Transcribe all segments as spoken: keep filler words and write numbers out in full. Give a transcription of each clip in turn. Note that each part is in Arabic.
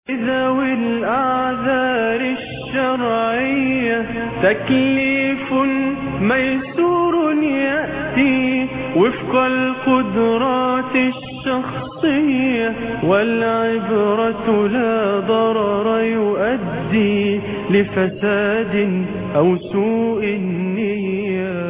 ذوي الأعذار الشرعية تكليف ميسور يأتي وفق القدرات الشخصية، والعبرة لا ضرر يؤدي لفساد أو سوء النية.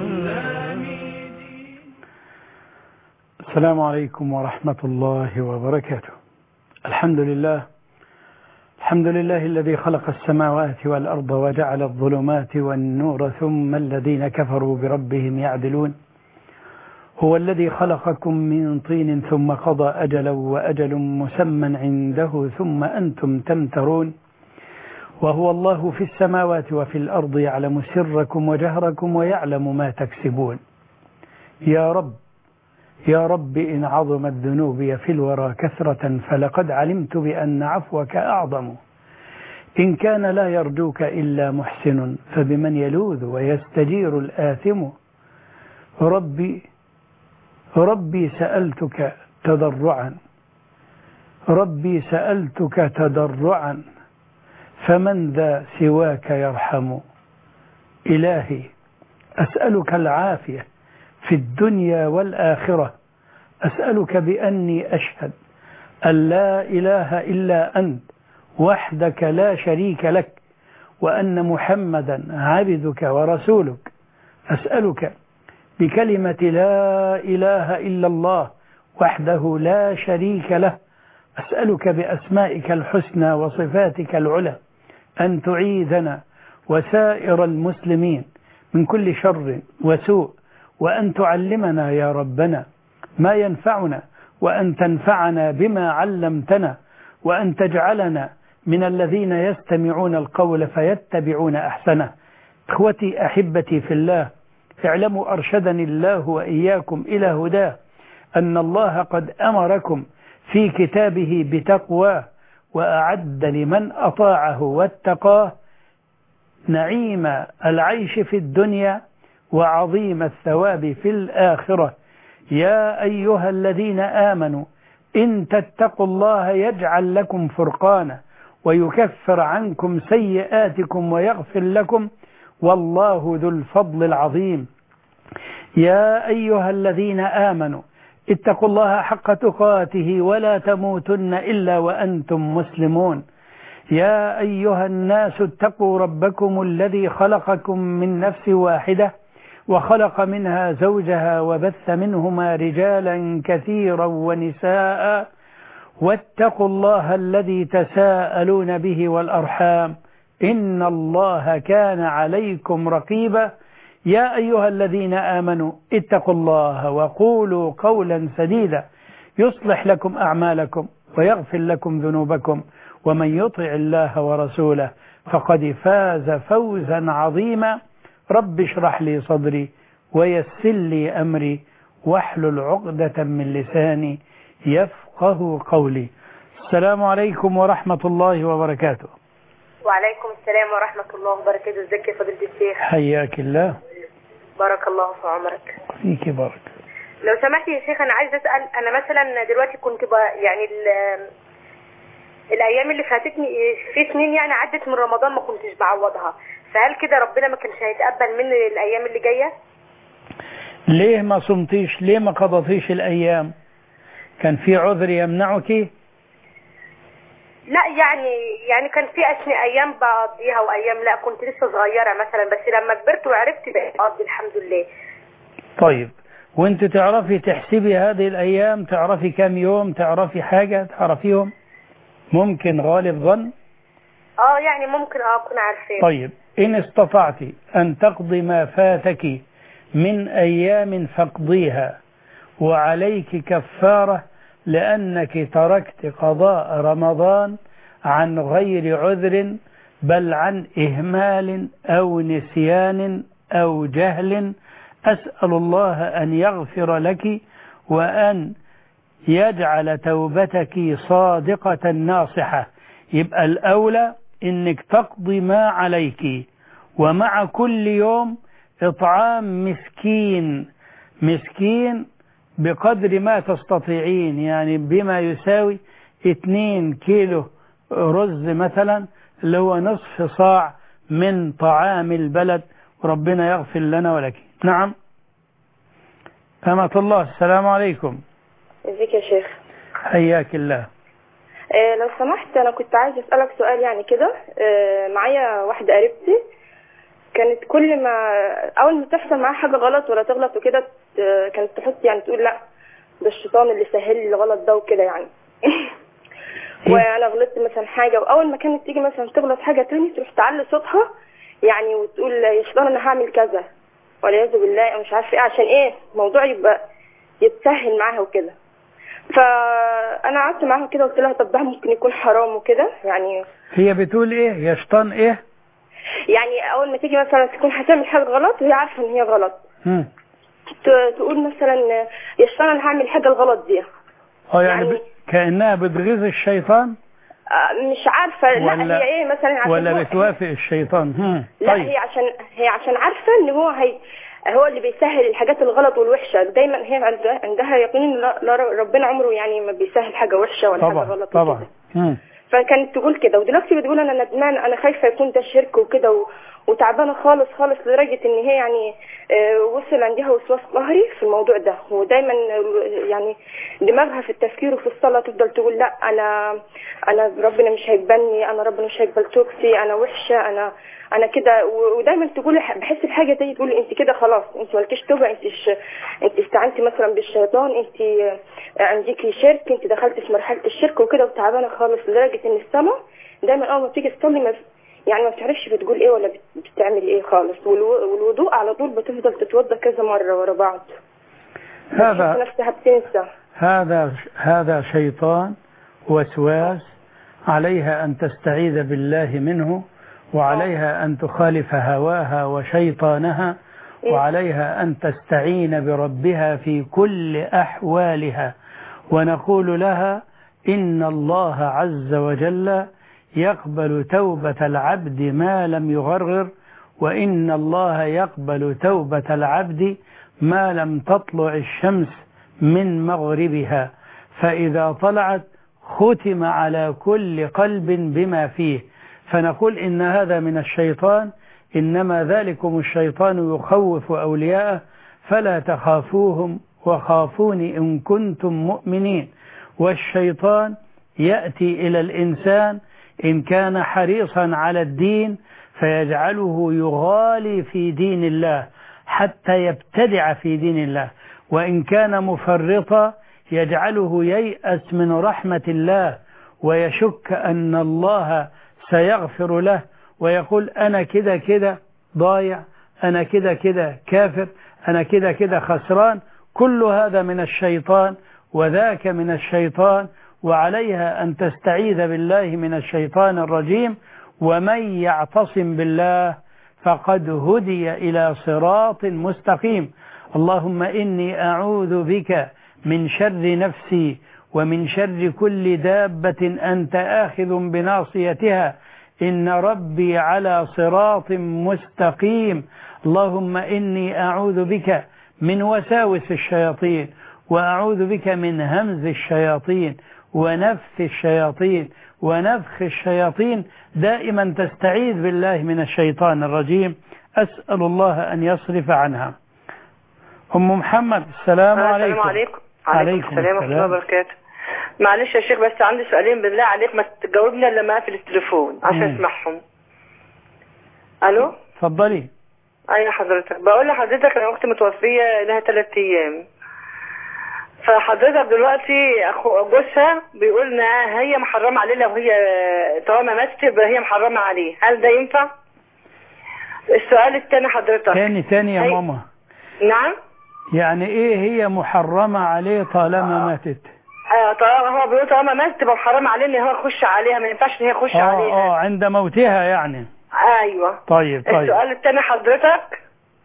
السلام عليكم ورحمة الله وبركاته. الحمد لله الحمد لله الذي خلق السماوات والأرض وجعل الظلمات والنور ثم الذين كفروا بربهم يعدلون. هو الذي خلقكم من طين ثم قضى أجلا وأجل مسمى عنده ثم أنتم تمترون. وهو الله في السماوات وفي الأرض يعلم سركم وجهركم ويعلم ما تكسبون. يا رب يا رب إن عظمت ذنوبي في الورى كثرة فلقد علمت بأن عفوك أعظم. إن كان لا يرجوك إلا محسن فبمن يلوذ ويستجير الآثم. ربي ربي سألتك تضرعا ربي سألتك تضرعا فمن ذا سواك يرحم. إلهي أسألك العافية في الدنيا والآخرة. أسألك بأني أشهد أن لا إله إلا أنت وحدك لا شريك لك، وأن محمدا عبدك ورسولك. أسألك بكلمة لا إله إلا الله وحده لا شريك له. أسألك بأسمائك الحسنى وصفاتك العلى أن تعيذنا وسائر المسلمين من كل شر وسوء، وأن تعلمنا يا ربنا ما ينفعنا، وأن تنفعنا بما علمتنا، وأن تجعلنا من الذين يستمعون القول فيتبعون أحسنه. إخوتي أحبتي في الله، اعلموا أرشدني الله وإياكم إلى هداه أن الله قد أمركم في كتابه بتقواه، وأعد لمن أطاعه واتقاه نعيم العيش في الدنيا وعظيم الثواب في الآخرة. يا أيها الذين آمنوا إن تتقوا الله يجعل لكم فرقانا ويكفر عنكم سيئاتكم ويغفر لكم، والله ذو الفضل العظيم. يا أيها الذين آمنوا اتقوا الله حق تقاته ولا تموتن إلا وأنتم مسلمون. يا أيها الناس اتقوا ربكم الذي خلقكم من نفس واحدة وخلق منها زوجها وبث منهما رجالا كثيرا ونساء، واتقوا الله الذي تساءلون به والأرحام إن الله كان عليكم رقيبا. يا أيها الذين آمنوا اتقوا الله وقولوا قولا سديدا يصلح لكم أعمالكم ويغفر لكم ذنوبكم، ومن يطع الله ورسوله فقد فاز فوزا عظيما. رب اشرح لي صدري ويسر لي أمري واحلل عقدة من لساني يفقه قولي. السلام عليكم ورحمة الله وبركاته. وعليكم السلام ورحمة الله وبركاته. ازيك يا فضيلة الشيخ؟ حياك الله. بارك الله في عمرك. فيك بارك. لو سمحت يا شيخ أنا عايز أسأل، أنا مثلا دلوقتي كنت يعني الأيام اللي فاتتني في سنين يعني عدت من رمضان ما كنتش بعوضها، فهل كده ربنا ما كانش هيتقبل مني الأيام اللي جاية؟ ليه ما صمتيش؟ ليه ما قضيتيش الأيام؟ كان في عذر يمنعك؟ لا يعني يعني كان في أشياء أيام بقضيها وأيام لا، كنت لسه صغيرة مثلا، بس لما كبرت وعرفت بقيت أقضي الحمد لله. طيب وانت تعرفي تحسبي هذه الأيام؟ تعرفي كم يوم؟ تعرفي حاجة تعرفيهم؟ ممكن غالب ظن؟ اه يعني ممكن اه اكون عارفين. طيب إن استطعت أن تقضي ما فاتك من أيام فاقضيها، وعليك كفارة لأنك تركت قضاء رمضان عن غير عذر، بل عن إهمال أو نسيان أو جهل. أسأل الله أن يغفر لك وأن يجعل توبتك صادقة ناصحة. يبقى الأولى إنك تقضي ما عليك، ومع كل يوم إطعام مسكين مسكين بقدر ما تستطيعين، يعني بما يساوي اتنين كيلو رز مثلا اللي هو نصف صاع من طعام البلد، وربنا يغفر لنا ولك. نعم. أمة الله، السلام عليكم. ازيك يا شيخ؟ حياك الله. آه لو سمحت انا كنت عايزه اسالك سؤال يعني كده. آه معايا واحده قريبتي كانت كل ما اول ما تحصل معاها حاجه غلط ولا تغلط وكده آه كانت تحط يعني تقول لا ده الشيطان اللي سهل لي الغلط ده وكده يعني. وانا غلطت مثلا حاجه، واول ما كانت تيجي مثلا تغلط حاجه تاني تروح تعلي صوتها يعني وتقول يا شيطان انا هعمل كذا والعياذ بالله مش عارفه ايه، عشان ايه الموضوع يبقى يتسهل معاها وكده. فانا قعدت معاها كده وقلت لها طب ده ممكن يكون حرام وكده يعني. هي بتقول ايه يا شيطان ايه؟ يعني اول ما تيجي مثلا تكون هتعمل حاجه غلط وهي عارفه ان هي غلط هم. تقول مثلا يا شيطان انا هعمل حاجه الغلط دي. اه يعني, يعني ب... كانها بتغيظ الشيطان؟ مش عارفه. لا هي ايه مثلا عشان ولا بتوافق الشيطان؟ هم. لا طيب. هي عشان هي عشان عارفه ان هو هي هو اللي بيسهل الحاجات الغلط والوحشه. دايما هي عندها عندها يقين لا ربنا عمره يعني ما بيسهل حاجه وحشه ولا طبعا. حاجه غلط طبعا. وكده. فكانت تقول كده، ودلوقتي بتقول انا ندمان انا خايفه يكون ده شرك وكده و... وتعبانه خالص خالص لدرجه ان هي يعني وصل عندها وسواس قهري في الموضوع ده، ودايما يعني دماغها في التفكير وفي الصلاه تفضل تقول لا انا انا ربنا مش هيقبلني، انا ربنا مش هيقبل توبتي، انا وحشه، انا انا كده. ودايما تقول بحس الحاجه دي تقول انت كده خلاص انت مالكيش توبه، انت ش... انت استعنتي مثلا بالشيطان، انت عندكي شرك، انت دخلتي في مرحله الشرك وكده وتعبانه خالص لدرجه ان السما دايما اول ما بتيجي تصلي ما يعني ما بتعرفش بتقول ايه ولا بتعمل ايه خالص، والوضوء على طول بتفضل تتوضا كذا مره ورا بعض. هذا نفسها بتنسى. هذا هذا شيطان وسواس، عليها أن تستعيذ بالله منه، وعليها أن تخالف هواها وشيطانها، وعليها أن تستعين بربها في كل أحوالها. ونقول لها إن الله عز وجل يقبل توبة العبد ما لم يغرر، وإن الله يقبل توبة العبد ما لم تطلع الشمس من مغربها، فإذا طلعت ختم على كل قلب بما فيه. فنقول إن هذا من الشيطان، إنما ذلكم الشيطان يخوف أولياءه فلا تخافوهم وخافوني إن كنتم مؤمنين. والشيطان يأتي إلى الإنسان إن كان حريصا على الدين فيجعله يغالي في دين الله حتى يبتدع في دين الله، وإن كان مفرطا يجعله ييأس من رحمة الله ويشك أن الله سيغفر له، ويقول أنا كده كده ضايع، أنا كده كده كافر، أنا كده كده خسران. كل هذا من الشيطان وذاك من الشيطان، وعليها أن تستعيذ بالله من الشيطان الرجيم. ومن يعتصم بالله فقد هدي إلى صراط مستقيم. اللهم إني أعوذ بك من شر نفسي ومن شر كل دابة أنت آخذ بناصيتها، إن ربي على صراط مستقيم. اللهم إني أعوذ بك من وساوس الشياطين، وأعوذ بك من همز الشياطين ونفث الشياطين ونفخ الشياطين. دائما تستعيذ بالله من الشيطان الرجيم. أسأل الله أن يصرف عنها. أم محمد، السلام عليكم. السلام عليكم. عليكم السلام ورحمة الله وبركاته. معلش يا شيخ بس عندي سؤالين بالله عليك ما تجاوبنا إلا ما اقفل التليفون عشان اسمعهم. ألو. اتفضلي. أيوة حضرتك، بقول لحضرتك أنا أختي متوفية لها ثلاث أيام، فحضرتك دلوقتي أخو جوزها بيقول إن هي محرمة عليه، لو هي طالما ماتت يبقى هي محرمة عليه، هل ده ينفع؟ السؤال الثاني حضرتك. ثاني ثاني يا ماما. نعم. يعني إيه هي محرمة عليه طالما آه. ماتت؟ آه طالما هو بيقول طالما ماتت تبقى محرمة عليه إن هو يخش عليها، ما ينفعش إن هي يخش آه عليها. اه عند موتها يعني. ايوه. طيب طيب. السؤال الثاني حضرتك،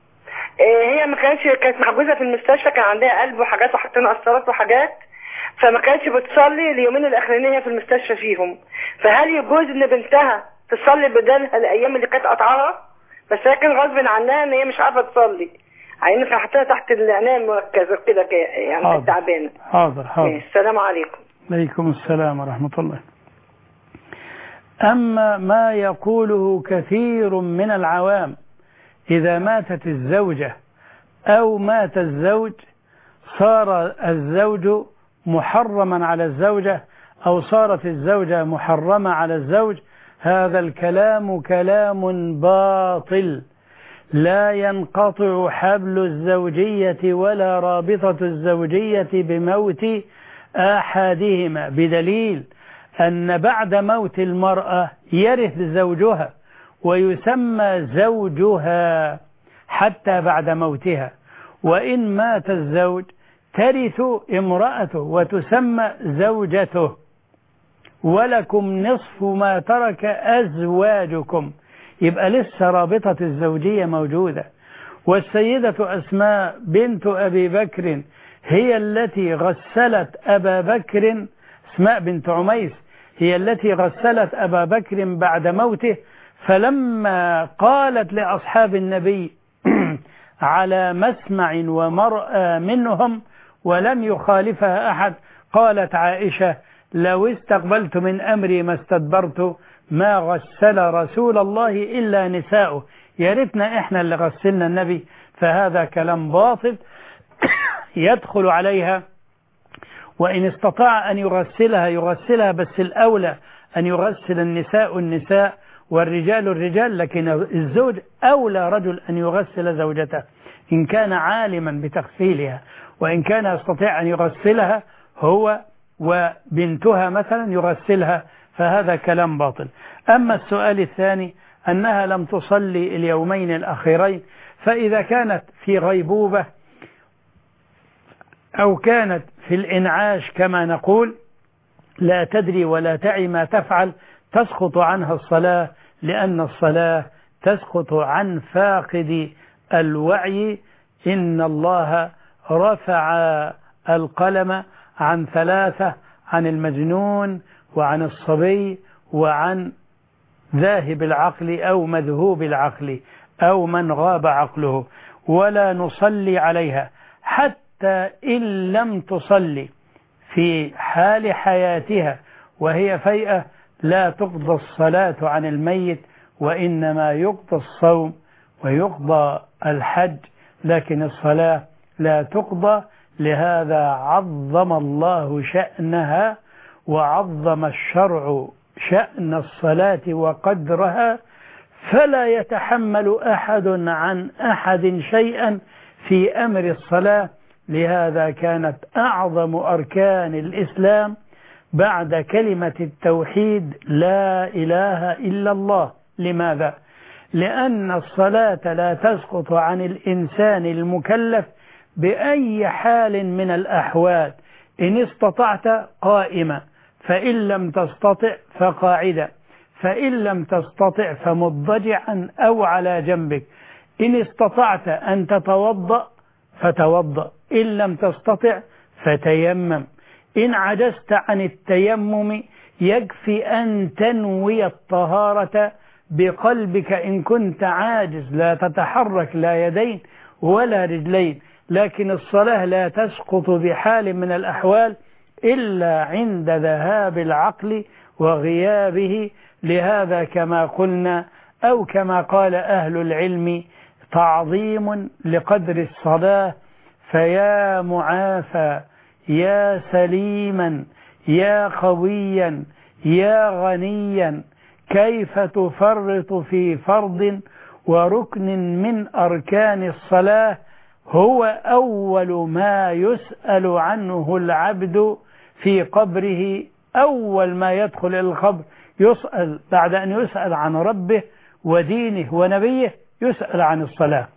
هي ما كانتش كانت محجوزه في المستشفى، كان عندها قلب وحاجات وحاطين قسطرات وحاجات، فما كانتش بتصلي اليومين الاخرانيين هي في المستشفى فيهم، فهل يجوز ان بنتها تصلي بدالها الايام اللي كانت قطعها؟ بس هي كان غصب عنها ان هي مش عارفه تصلي، يعني كان حاطينها تحت العنايه المركزه كده يعني تعبانه. حاضر حاضر. السلام عليكم. عليكم السلام ورحمه الله. أما ما يقوله كثير من العوام إذا ماتت الزوجة أو مات الزوج صار الزوج محرما على الزوجة أو صارت الزوجة محرمة على الزوج، هذا الكلام كلام باطل. لا ينقطع حبل الزوجية ولا رابطة الزوجية بموت أحدهما، بدليل أن بعد موت المرأة يرث زوجها ويسمى زوجها حتى بعد موتها، وإن مات الزوج ترث امرأته وتسمى زوجته. ولكم نصف ما ترك أزواجكم، يبقى لسه رابطة الزوجية موجودة. والسيدة أسماء بنت أبي بكر هي التي غسلت أبا بكر، أسماء بنت عميس هي التي غسلت أبا بكر بعد موته، فلما قالت لأصحاب النبي على مسمع ومرأى منهم ولم يخالفها أحد، قالت عائشة لو استقبلت من أمري ما استدبرت ما غسل رسول الله إلا نساؤه، يا ريتنا إحنا اللي غسلنا النبي. فهذا كلام باطل يدخل عليها، وإن استطاع أن يغسلها يغسلها، بس الأولى أن يغسل النساء النساء والرجال الرجال، لكن الزوج أولى رجل أن يغسل زوجته إن كان عالما بتغسيلها، وإن كان يستطيع أن يغسلها هو وبنتها مثلا يغسلها، فهذا كلام باطل. أما السؤال الثاني أنها لم تصلي اليومين الأخيرين، فإذا كانت في غيبوبة أو كانت في الإنعاش كما نقول لا تدري ولا تعي ما تفعل، تسقط عنها الصلاة، لأن الصلاة تسقط عن فاقد الوعي. إن الله رفع القلم عن ثلاثة، عن المجنون وعن الصبي وعن ذاهب العقل أو مذهوب العقل أو من غاب عقله، ولا نصلي عليها حتى إن لم تصلي في حال حياتها وهي فيئة لا تقضى الصلاة عن الميت، وإنما يقضى الصوم ويقضى الحج، لكن الصلاة لا تقضى. لهذا عظم الله شأنها وعظم الشرع شأن الصلاة وقدرها، فلا يتحمل أحد عن أحد شيئا في أمر الصلاة. لهذا كانت أعظم أركان الإسلام بعد كلمة التوحيد لا إله إلا الله. لماذا؟ لأن الصلاة لا تسقط عن الإنسان المكلف بأي حال من الأحوال، إن استطعت قائمة، فإن لم تستطع فقاعدة، فإن لم تستطع فمضجعا أو على جنبك، إن استطعت أن تتوضأ فتوضأ، إن لم تستطع فتيمم، إن عجزت عن التيمم يكفي أن تنوي الطهارة بقلبك إن كنت عاجز، لا تتحرك لا يدين ولا رجلين. لكن الصلاة لا تسقط بحال من الأحوال إلا عند ذهاب العقل وغيابه. لهذا كما قلنا أو كما قال أهل العلم تعظيم لقدر الصلاة. فيا معافى يا سليما يا قويا يا غنيا، كيف تفرط في فرض وركن من أركان الصلاة هو أول ما يسأل عنه العبد في قبره. أول ما يدخل إلى القبر يسأل، بعد أن يسأل عن ربه ودينه ونبيه يسأل عن الصلاة.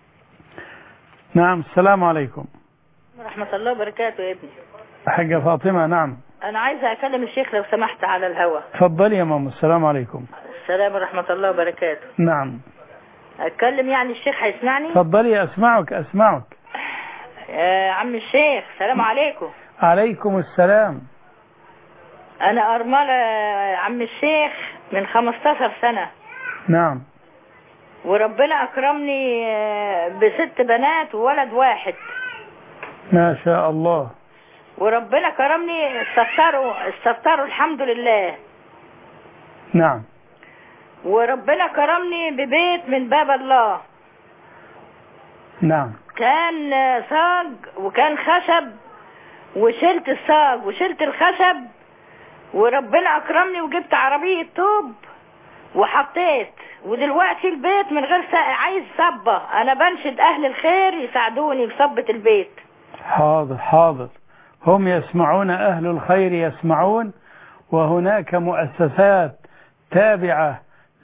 نعم. السلام عليكم ورحمة الله وبركاته. يا ابني حاجة فاطمة. نعم أنا عايزة أكلم الشيخ لو سمحت على الهواء. تفضلي يا ماما. السلام عليكم. السلام ورحمة الله وبركاته. نعم أتكلم يعني الشيخ هيسمعني؟ تفضلي أسمعك أسمعك يا عم الشيخ. السلام عليكم. عليكم السلام. أنا أرملة عم الشيخ من خمستاشر سنة. نعم. وربنا أكرمني بست بنات وولد واحد. ما شاء الله. وربنا كرمني استفتروا استفتروا الحمد لله. نعم. وربنا كرمني ببيت من باب الله. نعم. كان صاج وكان خشب، وشلت الصاج وشلت الخشب، وربنا اكرمني وجبت عربية طوب وحطيت، ودلوقتي البيت من غير سقف عايز صبة. انا بنشد اهل الخير يساعدوني بصبة البيت. حاضر حاضر، هم يسمعون، اهل الخير يسمعون، وهناك مؤسسات تابعة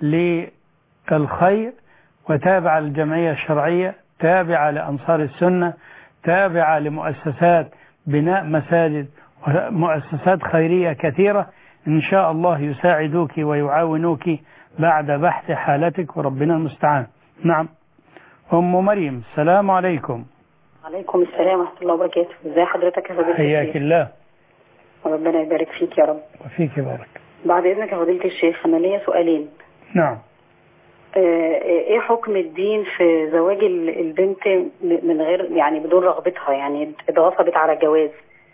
للخير وتابعة للجمعية الشرعية، تابعة لأنصار السنة، تابعة لمؤسسات بناء مساجد ومؤسسات خيرية كثيرة، إن شاء الله يساعدوك ويعاونوك بعد بحث حالتك، وربنا المستعان. نعم. أم مريم، السلام عليكم. عليكم السلام ورحمة الله وبركاته. ازي حضرتك يا فضيلة الشيخ؟ حياك الله. وربنا يبارك فيك يا رب. وفيك يبارك. بعد إذنك يا فضيلة الشيخ، أنا ليا سؤالين. نعم. ايه حكم الدين في زواج البنت من غير يعني بدون رغبتها، يعني اتغصبت على الجواز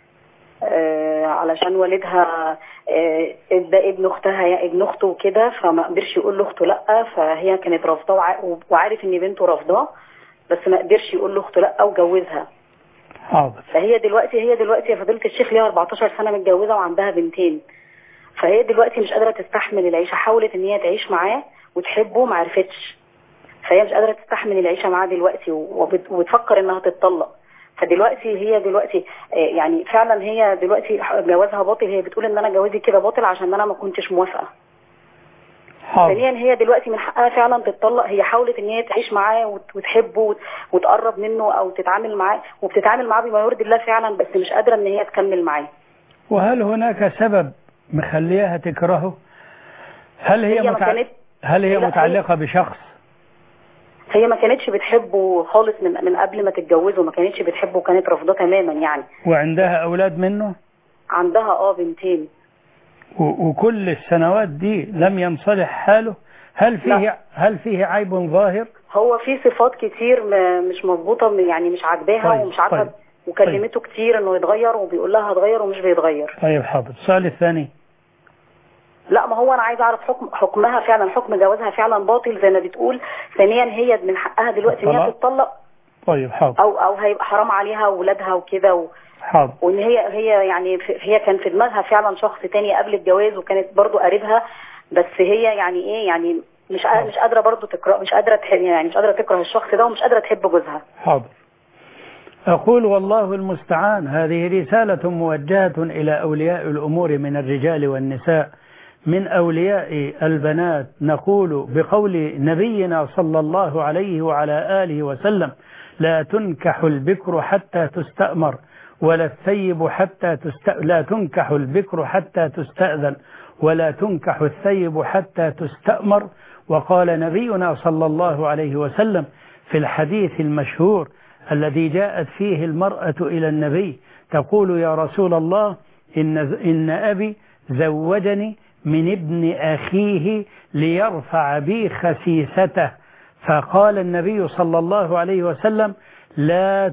اه علشان والدها اه ادى ابن اختها ابن اخته وكده، فما قدرش يقول لاخته لا، فهي كانت رافضاه وعارف ان بنته رافضاه، بس ما قدرش يقول لاخته لا وجوزها. حاضر. فهي دلوقتي هي دلوقتي يا فضيلة الشيخ ليها أربعتاشر سنة متجوزة وعندها بنتين، فهي دلوقتي مش قادرة تستحمل العيشة، حاولت ان هي تعيش معاه وتحبه ما عرفتش، فهي مش قادرة تستحمل العيشة معاه دلوقتي وبتفكر انها تتطلق. فدلوقتي هي دلوقتي يعني فعلا هي دلوقتي جوازها باطل، هي بتقول ان انا جوازي كده باطل عشان انا ما كنتش موافقة. ثانيا هي دلوقتي من حقها فعلا تتطلق، هي حاولت ان هي تعيش معاه وتحبه وتقرب منه او تتعامل معاه، وبتتعامل معاه بما يرضي الله فعلا، بس مش قادرة ان هي تكمل معاه. وهل هناك سبب مخليها تكرهه؟ هل هي, هي متع... هل هي متعلقة هي... بشخص؟ هي ما كانتش بتحبه خالص من من قبل ما تتجوزه، ما كانتش بتحبه وكانت رافضاه تماما يعني. وعندها أولاد منه؟ عندها اه بنتين. و... وكل السنوات دي لم ينصلح حاله؟ هل فيه لا. هل فيه عيب ظاهر؟ هو في صفات كتير م... مش مظبوطة يعني مش عاجباها. طيب. ومش عارفة. طيب. وكلمته طيب. كتير انه يتغير وبيقول لها هتغير ومش بيتغير. طيب حاضر. السؤال الثاني. لا ما هو انا عايز اعرف حكم حكمها فعلا، حكم جوازها فعلا باطل زي ما بتقول. ثانيا هي من حقها دلوقتي ان هي تتطلق. طيب حاضر. او او هيبقى حرام عليها واولادها وكده و... حاضر. وان هي هي يعني هي كان في دماغها فعلا شخص تاني قبل الجواز، وكانت برضو قريبها، بس هي يعني ايه يعني مش حاضر. مش قادره برضو تكره مش قادره تحب يعني مش قادره تكره الشخص ده ومش قادره تحب جوزها. حاضر. أقول والله المستعان. هذه رسالة موجهة إلى أولياء الأمور من الرجال والنساء. من أولياء البنات نقول بقول نبينا صلى الله عليه وعلى آله وسلم: لا تنكح البكر حتى تستأمر ولا الثيب حتى تست... لا تنكح البكر حتى تستأذن ولا تنكح الثيب حتى تستأمر. وقال نبينا صلى الله عليه وسلم في الحديث المشهور الذي جاءت فيه المرأة إلى النبي تقول: يا رسول الله، إن, إن أبي زوجني من ابن أخيه ليرفع بي خسيسته. فقال النبي صلى الله عليه وسلم: لا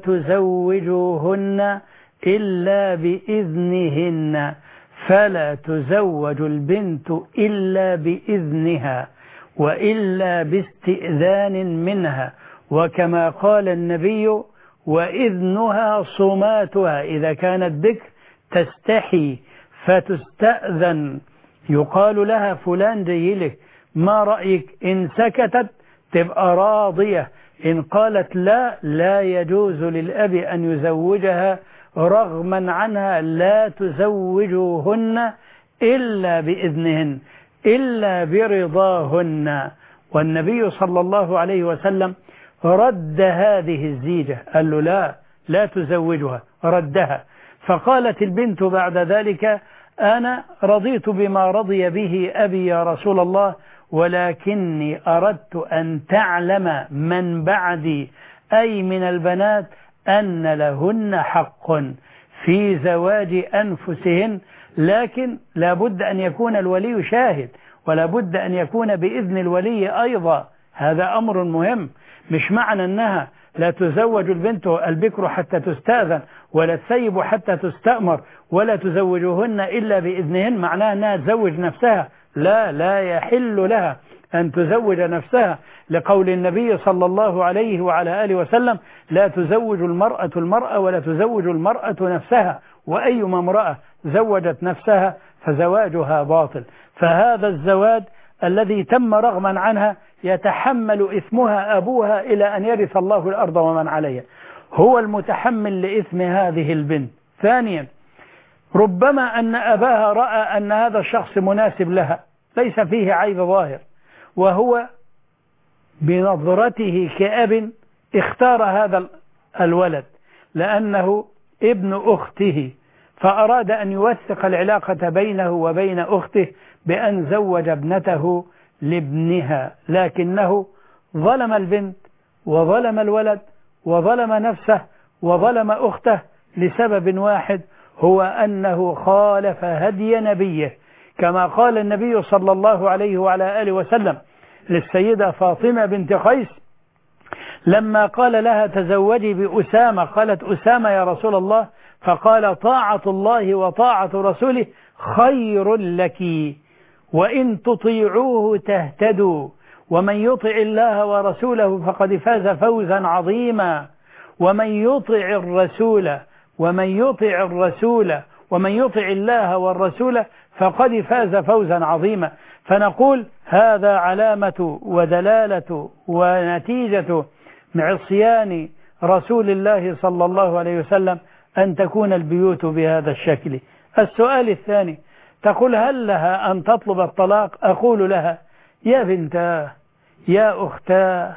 تزوجوهن إلا بإذنهن، فلا تزوج البنت إلا بإذنها وإلا باستئذان منها. وكما قال النبي: وإذنها صماتها، إذا كانت بكر تستحي فتستأذن، يقال لها: فلان جيلك، ما رأيك؟ إن سكتت تبقى راضية، إن قالت لا لا يجوز للأب أن يزوجها رغما عنها. لا تزوجوهن إلا بإذنهن إلا برضاهن. والنبي صلى الله عليه وسلم رد هذه الزيجة، قال له: لا لا تزوجها، ردها. فقالت البنت بعد ذلك: أنا رضيت بما رضي به أبي يا رسول الله، ولكني أردت أن تعلم من بعدي أي من البنات أن لهن حق في زواج أنفسهن، لكن لابد أن يكون الولي شاهد، ولابد أن يكون بإذن الولي أيضا. هذا أمر مهم. مش معنى أنها لا تزوج البنت البكر حتى تستأذن ولا الثيب حتى تستأمر ولا تزوجوهن إلا بإذنهن معناها أنها تزوج نفسها. لا لا يحل لها أن تزوج نفسها، لقول النبي صلى الله عليه وعلى آله وسلم: لا تزوج المرأة المرأة ولا تزوج المرأة نفسها، وأيما امرأة زوجت نفسها فزواجها باطل. فهذا الزواج الذي تم رغما عنها يتحمل إثمها أبوها إلى أن يرث الله الأرض ومن عليها، هو المتحمل لإثم هذه البنت. ثانيا، ربما أن أباها رأى أن هذا الشخص مناسب لها ليس فيه عيب ظاهر، وهو بنظرته كأب اختار هذا الولد لأنه ابن أخته، فأراد أن يوثق العلاقة بينه وبين أخته بأن زوج ابنته لابنها، لكنه ظلم البنت وظلم الولد وظلم نفسه وظلم أخته لسبب واحد، هو أنه خالف هدي نبيه، كما قال النبي صلى الله عليه وعلى آله وسلم للسيدة فاطمة بنت قيس لما قال لها: تزوجي بأسامة، قالت: أسامة يا رسول الله؟ فقال: طاعة الله وطاعة رسوله خير لك، وإن تطيعوه تهتدوا، ومن يطع الله ورسوله فقد فاز فوزا عظيما. ومن يطع الرسول ومن يطع الرسول ومن يطع الله والرسول فقد فاز فوزا عظيما. فنقول هذا علامة ودلالة ونتيجة عصيان رسول الله صلى الله عليه وسلم أن تكون البيوت بهذا الشكل. السؤال الثاني، تقول: هل لها أن تطلب الطلاق؟ أقول لها: يا بنتاه، يا أختاه،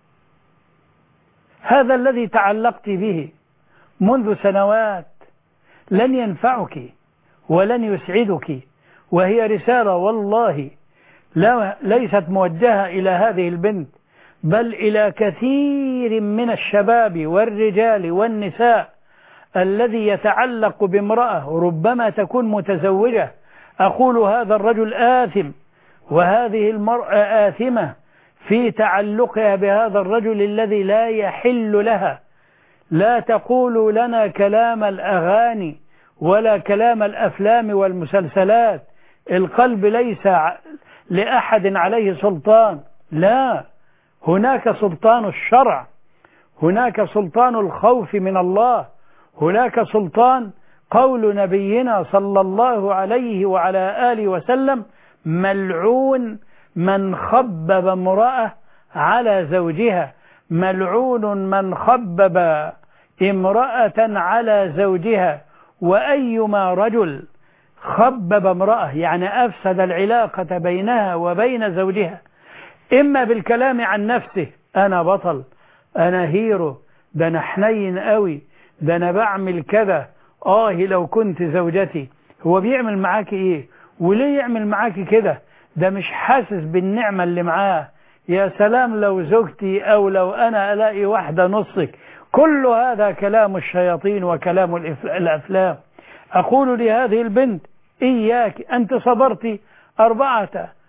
هذا الذي تعلقت به منذ سنوات لن ينفعك ولن يسعدك، وهي رسالة والله لا ليست موجهة إلى هذه البنت، بل إلى كثير من الشباب والرجال والنساء الذي يتعلق بامرأة ربما تكون متزوجة. أقول هذا الرجل آثم وهذه المرأة آثمة في تعلقها بهذا الرجل الذي لا يحل لها. لا تقولوا لنا كلام الأغاني ولا كلام الأفلام والمسلسلات، القلب ليس لأحد عليه سلطان، لا، هناك سلطان الشرع، هناك سلطان الخوف من الله، هناك سلطان قول نبينا صلى الله عليه وعلى آله وسلم: ملعون من خبب امرأة على زوجها، ملعون من خبب امرأة على زوجها. وأيما رجل خبب امرأة يعني أفسد العلاقة بينها وبين زوجها، إما بالكلام عن نفسه: أنا بطل، أنا هيرو، ده أنا حنين قوي، ده أنا بعمل كذا، آه لو كنت زوجتي. هو بيعمل معاك إيه؟ وليه يعمل معاك كده؟ ده مش حاسس بالنعمة اللي معاه. يا سلام لو زوجتي، أو لو أنا ألاقي واحدة نصك. كل هذا كلام الشياطين وكلام الأفلام. أقول لهذه البنت: إياك، أنت صبرت أربعة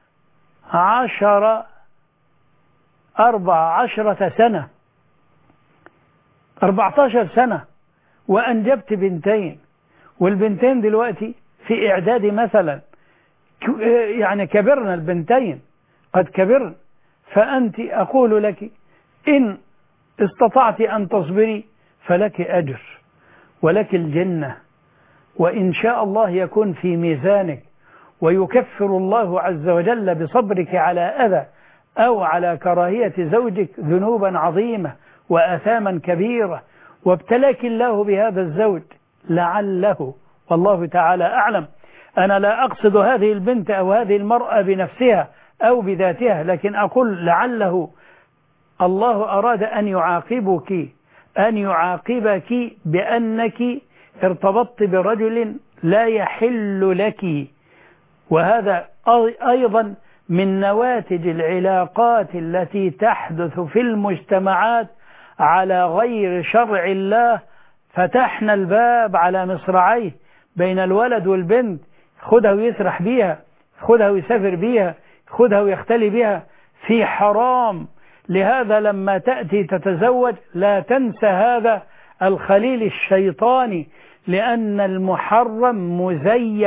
عشر أربع عشرة سنة، أربعة عشر سنة، وأنجبت بنتين، والبنتين دلوقتي في إعدادي مثلا، يعني كبرنا البنتين، قد كبرن. فأنت أقول لك: إن استطعت أن تصبري فلك أجر ولك الجنة، وإن شاء الله يكون في ميزانك، ويكفر الله عز وجل بصبرك على أذى أو على كراهية زوجك ذنوبا عظيمة وأثاما كبيرة، وابتلاك الله بهذا الزوج لعله، والله تعالى أعلم. أنا لا أقصد هذه البنت أو هذه المرأة بنفسها أو بذاتها، لكن أقول لعله الله أراد أن يعاقبك أن يعاقبك بأنك ارتبطت برجل لا يحل لك. وهذا أيضا من نواتج العلاقات التي تحدث في المجتمعات على غير شرع الله. فتحنا الباب على مصراعيه بين الولد والبنت، خدها ويسرح بيها، خدها ويسافر بيها، خدها ويختلي بيها في حرام. لهذا لما تأتي تتزوج لا تنسى هذا الخليل الشيطاني، لأن المحرم مزين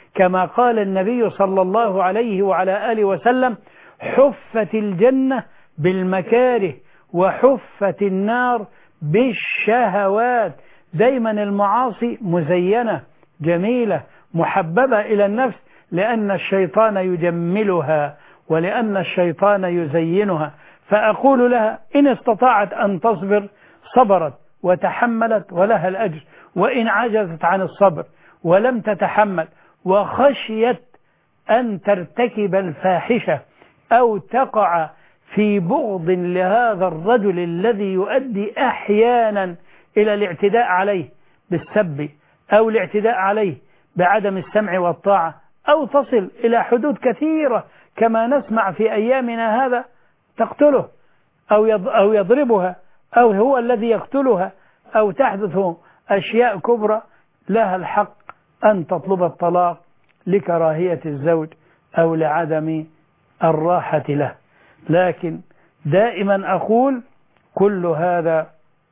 كما قال النبي صلى الله عليه وعلى آله وسلم: حفت الجنة بالمكاره وحفت النار بالشهوات. دايما المعاصي مزينة جميلة محببة إلى النفس، لأن الشيطان يجملها ولأن الشيطان يزينها. فأقول لها: إن استطاعت أن تصبر صبرت وتحملت ولها الأجر، وإن عجزت عن الصبر ولم تتحمل وخشيت أن ترتكب الفاحشة أو تقع في بغض لهذا الرجل الذي يؤدي أحيانا إلى الاعتداء عليه بالسب أو الاعتداء عليه بعدم السمع والطاعة، أو تصل إلى حدود كثيرة كما نسمع في أيامنا هذا، تقتله أو يضربها أو هو الذي يقتلها أو تحدث أشياء كبرى، لها الحق أن تطلب الطلاق لكراهية الزوج أو لعدم الراحة له. لكن دائما أقول: كل هذا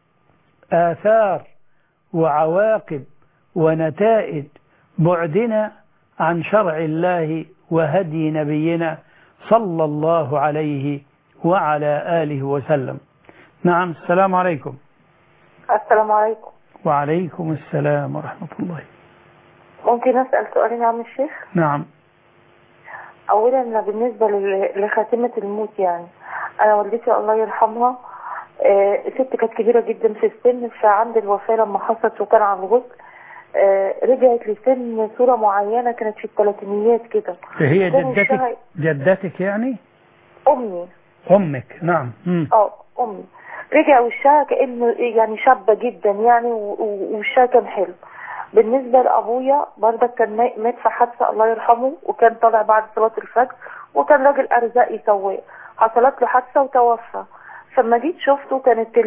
آثار وعواقب ونتائج بعدنا عن شرع الله وهدي نبينا صلى الله عليه وعلى آله وسلم. نعم. السلام عليكم. السلام عليكم. وعليكم السلام ورحمة الله. ممكن أسأل سؤالين يا عم الشيخ؟ نعم. أولا بالنسبة لخاتمة الموت، يعني أنا والدتي الله يرحمها آه ست كانت كبيرة جدا في السن، فعند الوفاة لما حصلت وكان على الغسل آه رجعت لسن صورة معينة كانت في الثلاثينيات كده. هي جدتك جدتك يعني؟ أمي. أمك. نعم. اه أمي. رجع وشها كأنه يعني شابة جدا يعني، ووشها كان حلو. بالنسبة لأبويا برضك كان مات في حادثة الله يرحمه، وكان طالع بعد صلاة الفجر، وكان راجل أرزاقي سواق، حصلت له حادثة وتوفى. فلما جيت شفته كانت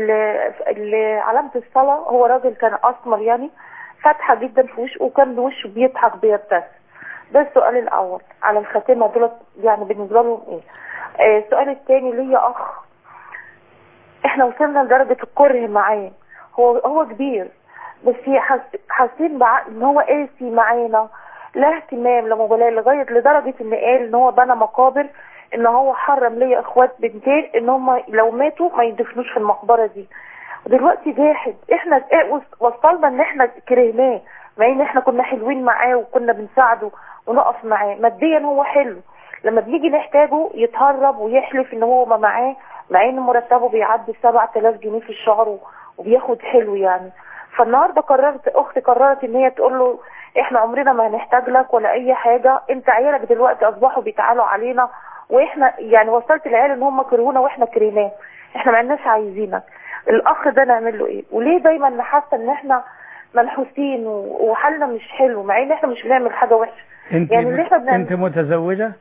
علامة الصلاة، هو راجل كان أسمر يعني فاتحة جدا في وشه، وكان بوشه بيضحك بيبتسم. ده السؤال الأول على الخاتمة دولت، يعني بالنسبة لهم إيه؟ آه السؤال الثاني، ليا أخ إحنا وصلنا لدرجة الكره معاه، هو هو كبير بس حاسين ان هو قاسي معانا، لا اهتمام لا مبالاه، لغايه لدرجه ان قال ان هو بنى مقابر، ان هو حرم ليا اخوات بنتين ان هم لو ماتوا ما يدفنوش في المقبره دي. ودلوقتي جاحد، احنا وصلنا ان احنا كرهناه، مع ان احنا كنا حلوين معاه وكنا بنساعده ونقف معاه ماديا، هو حلو، لما بنيجي نحتاجه يتهرب ويحلف ان هو ما معاه، مع ان مرتبه بيعدي سبعة آلاف جنيه في الشهر وبياخد حلو يعني. فالنهارده قررت اختي قررت ان هي تقول له: احنا عمرنا ما هنحتاج لك ولا اي حاجه، انت عيالك دلوقتي اصبحوا بيتعالوا علينا، واحنا يعني وصلت العيال ان هم كرهونا واحنا كرهناه، احنا ما عندناش عايزينك. الاخ ده نعمل له ايه؟ وليه دايما نحس ان احنا منحوسين وحالنا مش حلو، مع ان احنا مش بنعمل حاجه وحشه؟ انت يعني اللي احنا بنعمل. انت متزوجه؟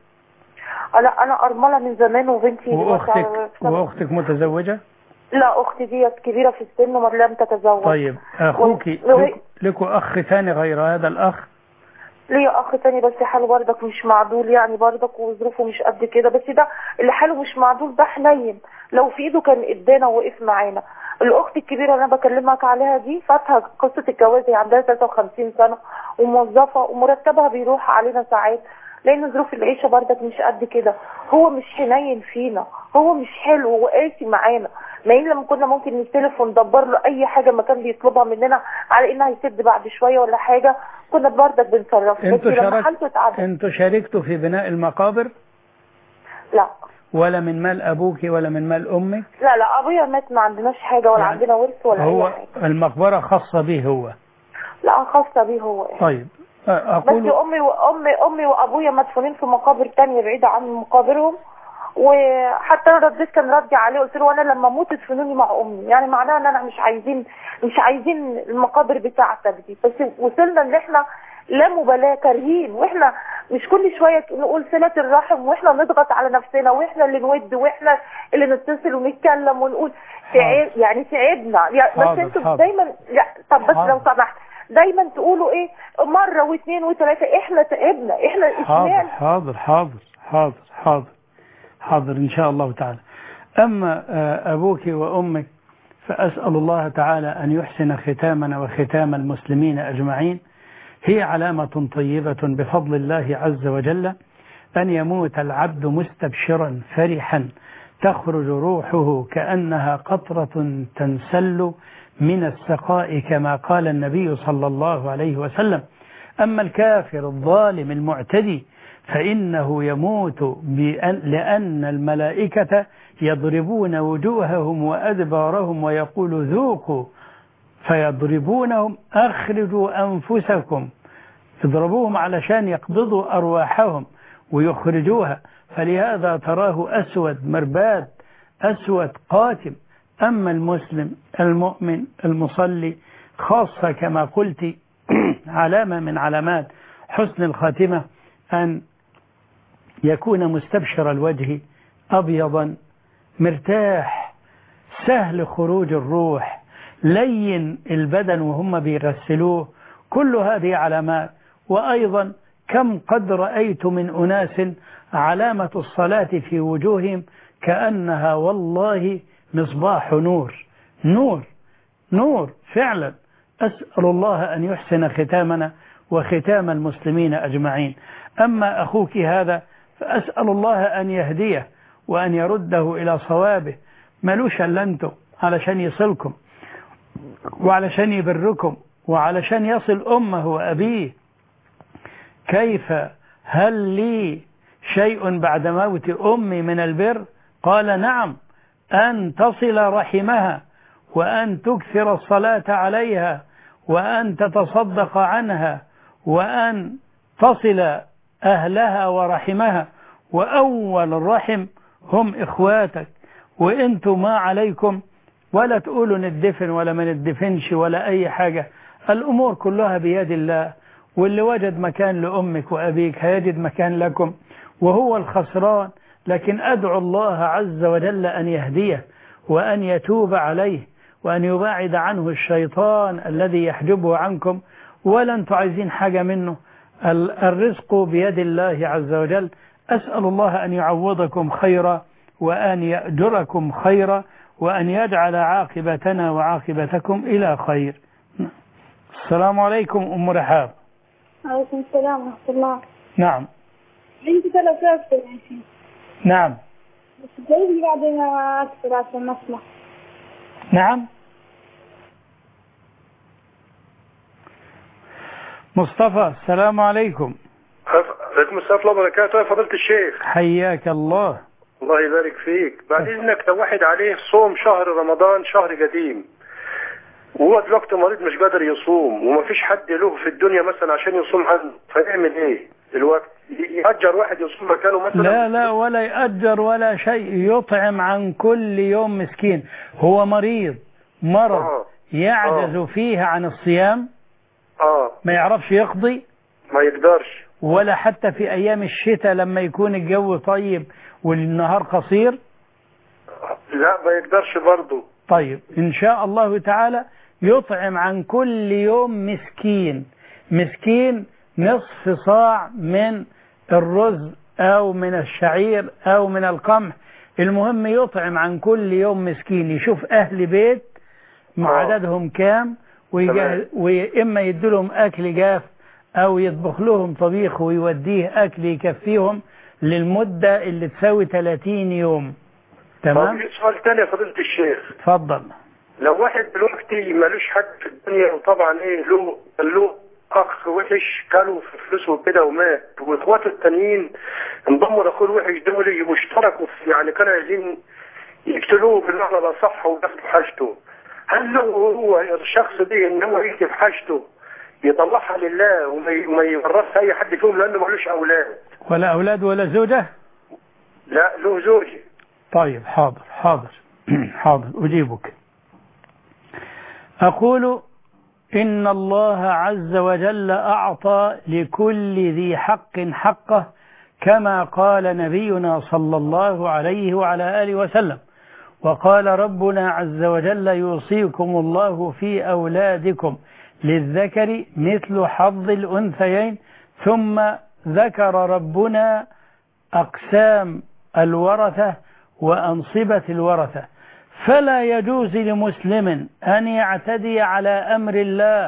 لا انا ارمله من زمان، وبنتي واختك واختك متزوجه؟ لا اختي ديت كبيره في السن وما لم تتزوج. طيب اخوك و... لكوا اخ ثاني غير هذا الاخ؟ ليا اخ ثاني بس حاله بردك مش معدول يعني بردك، وظروفه مش قد كده، بس ده اللي حاله مش معدول ده حنين، لو في ايده كان ادانا ووقف معانا. الاخت الكبيره اللي انا بكلمك عليها دي فاتها قصه الجواز، هي عندها ثلاثة وخمسين سنه وموظفه ومرتبها بيروح علينا ساعات، لان ظروف العيشه بردك مش قد كده. هو مش حنين فينا، هو مش حلو وقاسي معانا، ما ان لما كنا ممكن نستلف وندبر له اي حاجه ما كان بيطلبها مننا على انها هيسد بعد شويه ولا حاجه، كنا بردك بنتصرف. انتوا شارك... انتوا شاركتوا في بناء المقابر؟ لا. ولا من مال ابوك ولا من مال امك؟ لا لا ابويا مات، ما عندناش حاجه ولا يعني عندنا ورث ولا هو اي حاجه. المقبره خاصه به هو؟ لا خاصه به هو. طيب أقول... بس امي وامي امي وابويا مدفونين في مقابر تانية بعيده عن مقابرهم، وحتى انا رديت كان ردي عليه قلت له: انا لما اموت ادفنوني مع امي، يعني معناها ان انا مش عايزين مش عايزين المقابر بتاعتك دي. بس وصلنا ان احنا لا مبالاه كارهين، واحنا مش كل شويه نقول صله الرحم واحنا نضغط على نفسنا واحنا اللي نود واحنا اللي نتصل ونتكلم ونقول تعب، يعني تعبنا يعني. بس انتوا دايما طب بس حاضر. لو سمحت دايما تقولوا ايه مره واثنين وثلاثه، احنا تعبنا احنا حاضر حاضر حاضر حاضر حاضر حاضر إن شاء الله تعالى. أما أبوك وأمك فأسأل الله تعالى أن يحسن ختامنا وختام المسلمين أجمعين، هي علامة طيبة بفضل الله عز وجل أن يموت العبد مستبشرا فرحا تخرج روحه كأنها قطرة تنسل من السقاء كما قال النبي صلى الله عليه وسلم. أما الكافر الظالم المعتدي فإنه يموت بأن لأن الملائكة يضربون وجوههم وأدبارهم ويقول ذوقوا، فيضربونهم أخرجوا أنفسكم، يضربوهم علشان يقبضوا أرواحهم ويخرجوها. فلهذا تراه أسود مرباد أسود قاتم. أما المسلم المؤمن المصلي خاصة كما قلت علامة من علامات حسن الخاتمة أن يكون مستبشر الوجه أبيضا مرتاح سهل خروج الروح لين البدن وهم بيغسلوه. كل هذه علامات. وأيضا كم قد رأيت من أناس علامة الصلاة في وجوههم كأنها والله مصباح نور نور نور فعلا. أسأل الله أن يحسن ختامنا وختام المسلمين أجمعين. أما أخوك هذا فأسأل الله أن يهديه وأن يرده إلى صوابه، ملوش إلا أنتم علشان يصلكم وعلشان يبركم وعلشان يصل أمه وأبيه. كيف هل لي شيء بعد موت أمي من البر؟ قال نعم، أن تصل رحمها وأن تكثر الصلاة عليها وأن تتصدق عنها وأن تصل أهلها ورحمها. وأول الرحم هم إخواتك، وإنتم ما عليكم ولا تقولوا ندفن ولا ما ندفنش ولا أي حاجة. الأمور كلها بيد الله، واللي وجد مكان لأمك وأبيك هيجد مكان لكم وهو الخسران. لكن أدعو الله عز وجل أن يهديه وأن يتوب عليه وأن يباعد عنه الشيطان الذي يحجبه عنكم، ولا أنتم عايزين حاجة منه. الرزق بيد الله عز وجل. أسأل الله أن يعوضكم خيرا وأن يأجركم خيرا وأن يجعل عاقبتنا وعاقبتكم إلى خير. السلام عليكم أم رحاب. عليكم السلام ورحمة الله. نعم. عندي ثلاث أسئلة. نعم. بس جايبني بعدين ما أكثر عشان ما أسمع. نعم. مصطفى السلام عليكم. عليكم السلام ورحمة الله وبركاته. يا فضيلة الشيخ حياك الله. الله يبارك فيك. بعد إذنك لو واحد عليه صوم شهر رمضان شهر قديم وهو دلوقتي مريض مش قادر يصوم ومفيش حد له في الدنيا مثلا عشان يصوم عنه، فنعمل ايه دلوقتي؟ يأجر واحد يصوم مكانه مثلا؟ لا لا ولا يأجر ولا شيء، يطعم عن كل يوم مسكين. هو مريض مرض آه. يعجز آه. فيه عن الصيام آه. ما يعرفش يقضي، ما يقدرش، ولا حتى في أيام الشتاء لما يكون الجو طيب والنهار قصير لا ما يقدرش برضه. طيب إن شاء الله تعالى يطعم عن كل يوم مسكين. مسكين نصف صاع من الرز أو من الشعير أو من القمح، المهم يطعم عن كل يوم مسكين. يشوف أهل بيت مع عددهم كام وإما يدلهم أكل جاف أو يطبخ لهم طبيخ ويوديه أكل يكفيهم للمدة اللي تساوي ثلاثين يوم. تمام. سؤال تاني يا فضيلة الشيخ. اتفضل. لو واحد دلوقتي مالوش حد في الدنيا وطبعا ايه له له اخ وحش كانوا في فلوسه وكده ومات، واخواته التانيين انضموا لاخوه الوحش دول واشتركوا يعني كانوا عايزين يقتلوه بالمعنى الاصح وياخدوا حاجته، هل له هو الشخص دي ان هو يكتب حاجته يطلعها لله وما يورثش اي حد فيهم لانه مالوش اولاد؟ ولا اولاد ولا زوجه؟ لا له زوجه. طيب حاضر حاضر حاضر أجيبك. أقول إن الله عز وجل أعطى لكل ذي حق حقه كما قال نبينا صلى الله عليه وعلى آله وسلم. وقال ربنا عز وجل يوصيكم الله في أولادكم للذكر مثل حظ الأنثيين. ثم ذكر ربنا أقسام الورثة وأنصبة الورثة. فلا يجوز لمسلم أن يعتدي على أمر الله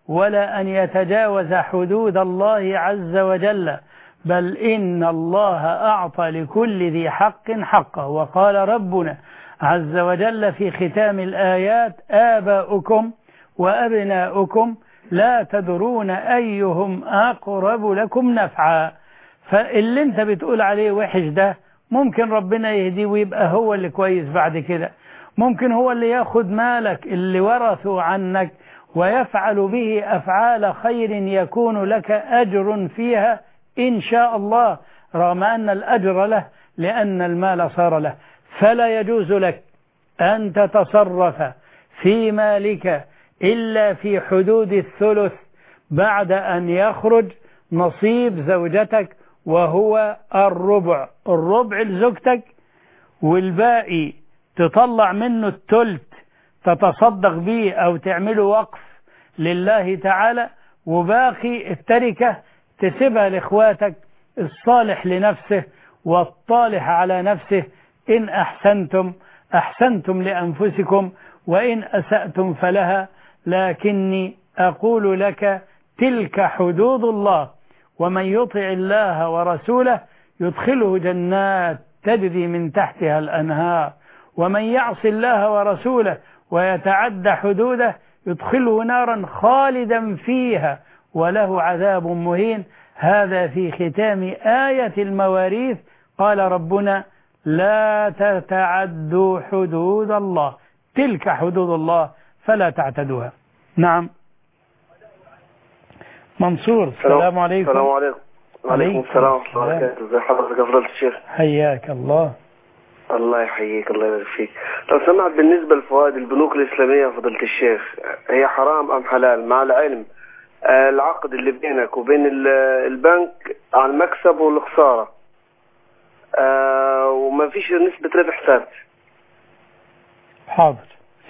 ولا أن يتجاوز حدود الله عز وجل، بل إن الله أعطى لكل ذي حق حقه. وقال ربنا عز وجل في ختام الآيات: آباؤكم وأبناؤكم لا تدرون أيهم أقرب لكم نفعا. فاللي انت بتقول عليه وحش ده ممكن ربنا يهديه ويبقى هو اللي كويس بعد كده، ممكن هو اللي ياخد مالك اللي ورثوا عنك ويفعل به أفعال خير يكون لك أجر فيها إن شاء الله، رغم أن الأجر له لأن المال صار له. فلا يجوز لك أن تتصرف في مالك إلا في حدود الثلث بعد أن يخرج نصيب زوجتك، وهو الربع. الربع لزوجتك، والباقي تطلع منه الثلث تتصدق به أو تعمله وقف لله تعالى، وباقي التركة تسيبها لإخواتك، الصالح لنفسه والطالح على نفسه. إن أحسنتم أحسنتم لأنفسكم وإن أسأتم فلها، لكني أقول لك تلك حدود الله، ومن يطع الله ورسوله يدخله جنات تجري من تحتها الأنهار، ومن يعص الله ورسوله ويتعدى حدوده يدخله نارا خالدا فيها وله عذاب مهين. هذا في ختام آية المواريث. قال ربنا: لا تتعدوا حدود الله، تلك حدود الله فلا تعتدوها. نعم. منصور، السلام عليكم. السلام عليكم. وعليكم السلام ورحمة الله وبركاته. ازي حضرتك يا فضيلة الشيخ؟ حياك الله. الله يحييك، الله يبارك فيك. لو سمحت، بالنسبة لفوائد البنوك الإسلامية يا فضيلة الشيخ، هي حرام أم حلال؟ مع العلم العقد اللي بينك وبين البنك على المكسب والخسارة، وما فيش نسبة ربح ثابت. حاضر.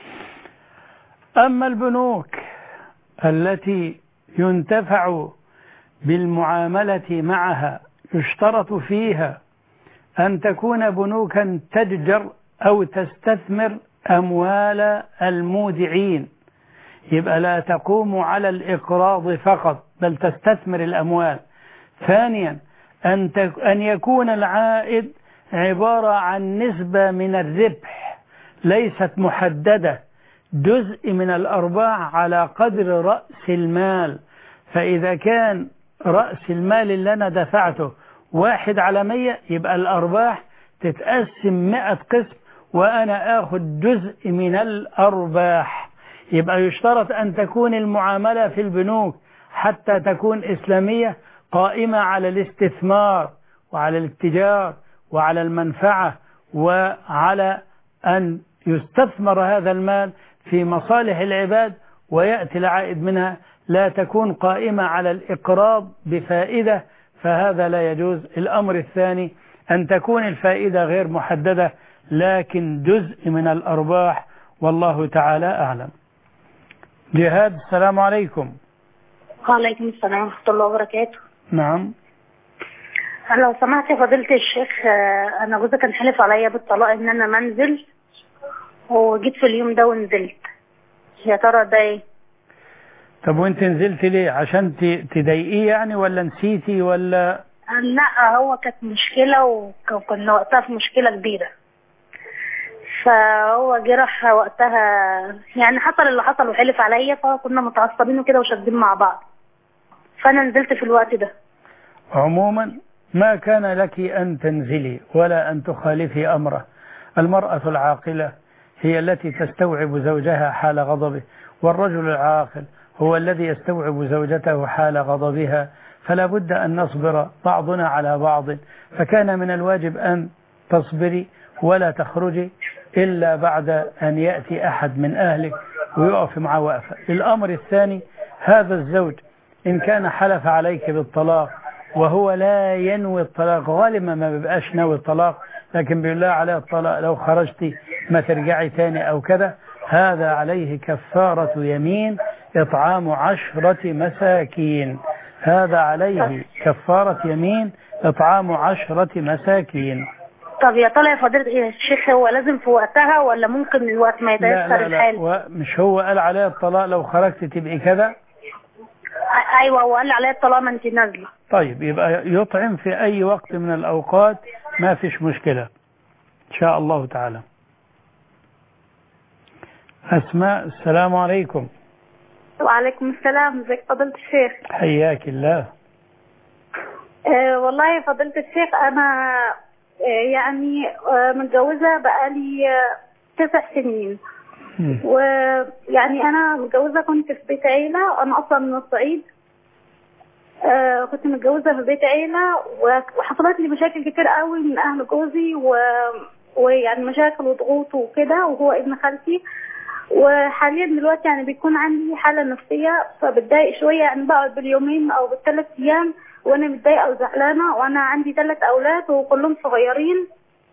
أما البنوك التي ينتفع بالمعاملة معها يشترط فيها أن تكون بنوكا تجر أو تستثمر أموال المودعين، يبقى لا تقوم على الإقراض فقط بل تستثمر الأموال. ثانيا أن أن يكون العائد عبارة عن نسبة من الربح ليست محددة، جزء من الأرباح على قدر رأس المال. فإذا كان رأس المال اللي أنا دفعته واحد على مية، يبقى الأرباح تتقسم مئة قسم وأنا آخذ جزء من الأرباح. يبقى يشترط أن تكون المعاملة في البنوك حتى تكون إسلامية قائمة على الاستثمار وعلى الاتجار وعلى المنفعة، وعلى أن يستثمر هذا المال في مصالح العباد ويأتي العائد منها، لا تكون قائمة على الإقراض بفائدة، فهذا لا يجوز. الأمر الثاني أن تكون الفائدة غير محددة لكن جزء من الأرباح، والله تعالى أعلم. جهاد، السلام عليكم. وعليكم السلام ورحمة الله وبركاته. نعم. لو سمحت يا فضيلة الشيخ، أنا جوزي كان حلف عليا بالطلاق إن أنا منزل، وجيت في اليوم ده ونزلت. يا ترى ده إيه؟ طب وانت نزلت ليه؟ عشان تضايقيه يعني، ولا نسيتي ولا؟ لا، هو كانت مشكلة وكنا وقتها في مشكلة كبيرة، فهو جه راح وقتها يعني حصل اللي حصل وحلف عليا، فكنا متعصبين وكده وشادين مع بعض، فأنا نزلت في الوقت ده. عموما ما كان لك أن تنزلي ولا أن تخالفي أمره. المرأة العاقلة هي التي تستوعب زوجها حال غضبه، والرجل العاقل هو الذي يستوعب زوجته حال غضبها، فلا بد أن نصبر بعضنا على بعض. فكان من الواجب أن تصبري ولا تخرجي إلا بعد أن يأتي أحد من أهلك ويقف مع وقفة. الأمر الثاني، هذا الزوج إن كان حلف عليك بالطلاق وهو لا ينوي الطلاق، غالبا ما بيبقاش ناوي الطلاق لكن بيقول لها عليه الطلاق لو خرجتي ما ترجعي تاني أو كذا، هذا عليه كفارة يمين إطعام عشرة مساكين. هذا عليه كفارة يمين إطعام عشرة مساكين. طب يا طلع يا فضيلة الشيخ، هو لازم في وقتها ولا ممكن الوقت ما يتيسر الحال؟ لا لا لا، مش هو قال عليه الطلاق لو خرجت تبقي كذا؟ ايوه وقال لي عليا الطلاق ما انت نازله. طيب يبقى يطعم في أي وقت من الأوقات، ما فيش مشكلة إن شاء الله تعالى. أسماء، السلام عليكم. وعليكم السلام، ازيك فضيلة الشيخ؟ حياك الله. أه والله فضيلة الشيخ أنا أه يعني أه متجوزة بقالي أه تسع سنين. ويعني أنا متجوزة كنت في بيت عيلة، أنا أصلا من الصعيد. أه كنت متجوزة في بيت عيلة وحصلت لي مشاكل كتير قوي من أهل جوزي و... ويعني مشاكل وضغوط وكده، وهو ابن خالتي. وحاليا دلوقتي يعني بيكون عندي حالة نفسية فبتضايق شوية، يعني بقعد باليومين أو بالثلاث أيام وأنا متضايقة وزعلانة، وأنا عندي ثلاث أولاد وكلهم صغيرين.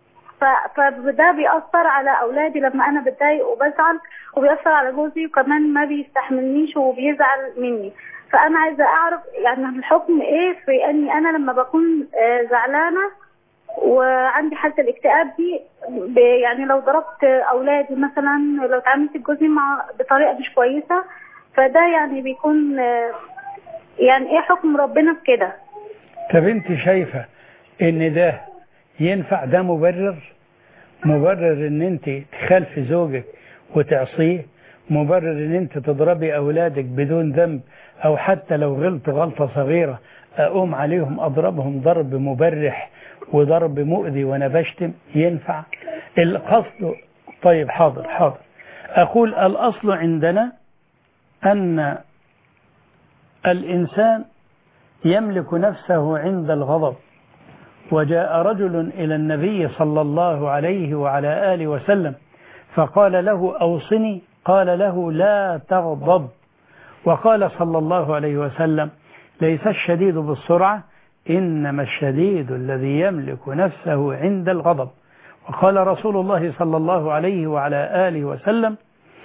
فده بيأثر على أولادي لما أنا بتضايق وبزعل، وبيأثر على جوزي وكمان ما بيستحملنيش وبيزعل مني. فأنا عايزة أعرف يعني الحكم إيه في أني أنا لما بكون زعلانة وعندي حالة الاكتئاب دي، يعني لو ضربت أولادي مثلا، لو تعاملت جوزي مع بطريقة مش كويسة، فده يعني بيكون يعني إيه حكم ربنا في كده؟ طب أنت شايفة إن ده ينفع؟ ده مبرر؟ مبرر إن أنت تخالفي زوجك وتعصيه؟ مبرر إن أنت تضربي أولادك بدون ذنب، أو حتى لو غلط غلطة صغيرة أقوم عليهم أضربهم ضرب مبرح وضرب مؤذي وأنا بشتم؟ ينفع؟ القصد. طيب حاضر حاضر. أقول الأصل عندنا أن الإنسان يملك نفسه عند الغضب. وجاء رجل إلى النبي صلى الله عليه وعلى آله وسلم فقال له أوصني، قال له لا تغضب. وقال صلى الله عليه وسلم ليس الشديد بالسرعة، إنما الشديد الذي يملك نفسه عند الغضب. وقال رسول الله صلى الله عليه وعلى آله وسلم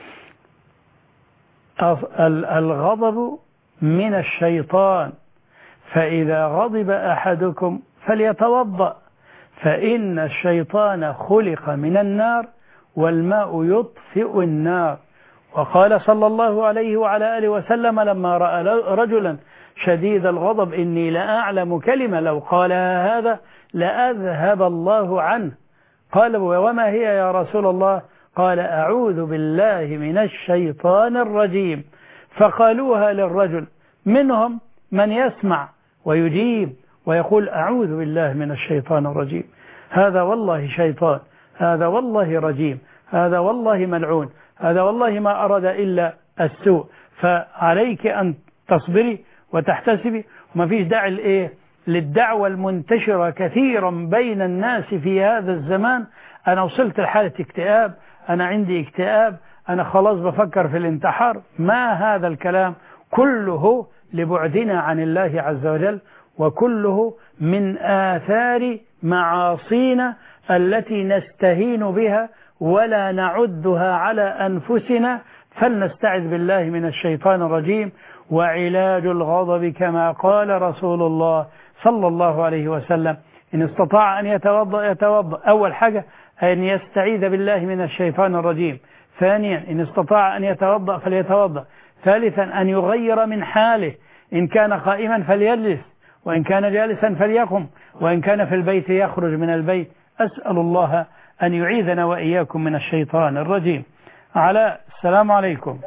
الغضب من الشيطان، فإذا غضب أحدكم فليتوضأ، فإن الشيطان خلق من النار والماء يطفئ النار. وقال صلى الله عليه وعلى آله وسلم لما رأى رجلا شديد الغضب إني لأعلم كلمة لو قالها هذا لأذهب الله عنه. قال وما هي يا رسول الله؟ قال أعوذ بالله من الشيطان الرجيم. فقالوها للرجل، منهم من يسمع ويجيب ويقول أعوذ بالله من الشيطان الرجيم، هذا والله شيطان، هذا والله رجيم، هذا والله ملعون، هذا والله ما أراد إلا السوء. فعليك أن تصبري وتحتسبي، وما فيش داعي لإيه للدعوة المنتشرة كثيرا بين الناس في هذا الزمان. أنا وصلت لحالة اكتئاب، أنا عندي اكتئاب، أنا خلاص بفكر في الانتحار. ما هذا الكلام؟ كله لبعدنا عن الله عز وجل، وكله من آثار معاصينا التي نستهين بها ولا نعدها على أنفسنا. فلنستعذ بالله من الشيطان الرجيم. وعلاج الغضب كما قال رسول الله صلى الله عليه وسلم إن استطاع أن يتوضأ يتوضأ. أول حاجة أن يستعيذ بالله من الشيطان الرجيم. ثانيا إن استطاع أن يتوضأ فليتوضأ. ثالثا أن يغير من حاله، إن كان قائما فليجلس، وإن كان جالسا فليقم، وإن كان في البيت يخرج من البيت. أسأل الله أن يعيذنا وإياكم من الشيطان الرجيم. علاء، السلام عليكم.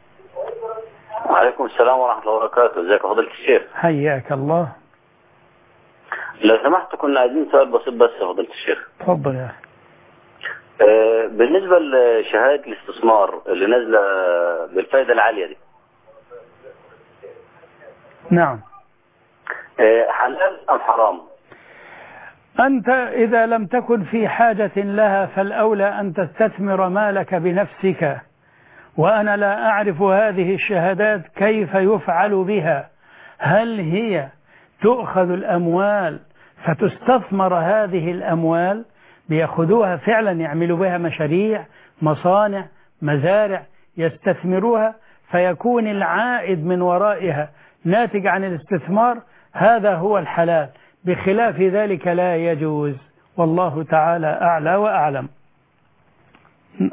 وعليكم السلام ورحمة الله وبركاته. ازيك يا فضيلة الشيخ؟ حياك الله. لو سمحت كنا عايزين سؤال بسيط بس يا فضيلة الشيخ. تفضل يا أخي. آه بالنسبة لشهادة الاستثمار اللي نازلة بالفائدة العالية دي، نعم، آه حلال أم حرام؟ أنت إذا لم تكن في حاجة لها فالأولى أن تستثمر مالك بنفسك. وأنا لا أعرف هذه الشهادات كيف يفعل بها. هل هي تؤخذ الأموال فتستثمر هذه الأموال، بيأخذوها فعلا يعملوا بها مشاريع، مصانع، مزارع، يستثمروها فيكون العائد من ورائها ناتج عن الاستثمار؟ هذا هو الحلال، بخلاف ذلك لا يجوز. والله تعالى أعلى وأعلم.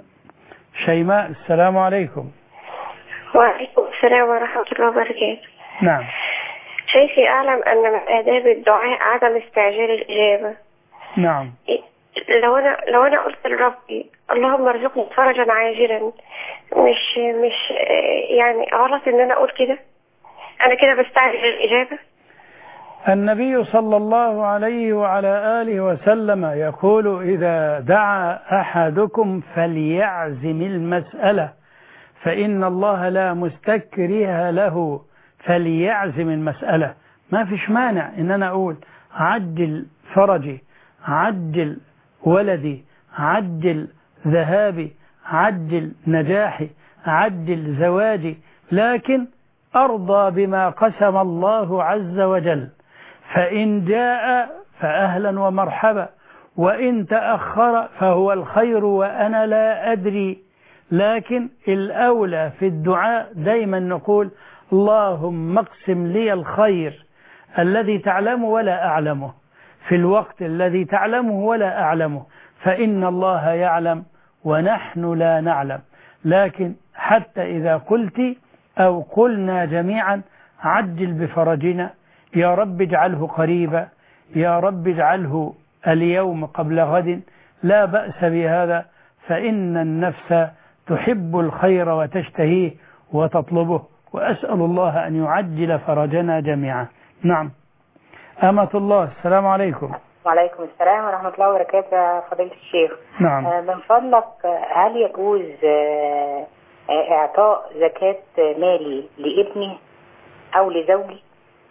شيماء، السلام عليكم. وعليكم السلام ورحمة الله وبركاته. نعم. شيخي، أعلم أن من آداب الدعاء عدم استعجال الإجابة. نعم. لو أنا لو أنا قلت لربي اللهم ارزقني فرجا عاجلا، مش مش يعني غلط إن أنا أقول كده؟ أنا كده بستعجل الإجابة؟ النبي صلى الله عليه وعلى آله وسلم يقول: إذا دعا أحدكم فليعزم المسألة فإن الله لا مستكره له، فليعزم المسألة. ما فيش مانع إن أنا أقول عجل فرجي، عجل ولدي، عجل ذهابي، عجل نجاحي، عجل زواجي، لكن أرضى بما قسم الله عز وجل. فإن جاء فأهلا ومرحبا، وإن تأخر فهو الخير وأنا لا أدري. لكن الأولى في الدعاء دايما نقول: اللهم اقسم لي الخير الذي تعلمه ولا أعلمه في الوقت الذي تعلمه ولا أعلمه، فإن الله يعلم ونحن لا نعلم. لكن حتى إذا قلت أو قلنا جميعا عجل بفرجنا، يا رب اجعله قريبا، يا رب اجعله اليوم قبل غد، لا بأس بهذا، فإن النفس تحب الخير وتشتهيه وتطلبه، وأسأل الله أن يعجل فرجنا جميعا. نعم. أمة الله، السلام عليكم. وعليكم السلام ورحمة الله وبركاته يا فضيلة الشيخ. نعم. آه من فضلك، هل يجوز آه إعطاء زكاة مالي لابني أو لزوجي؟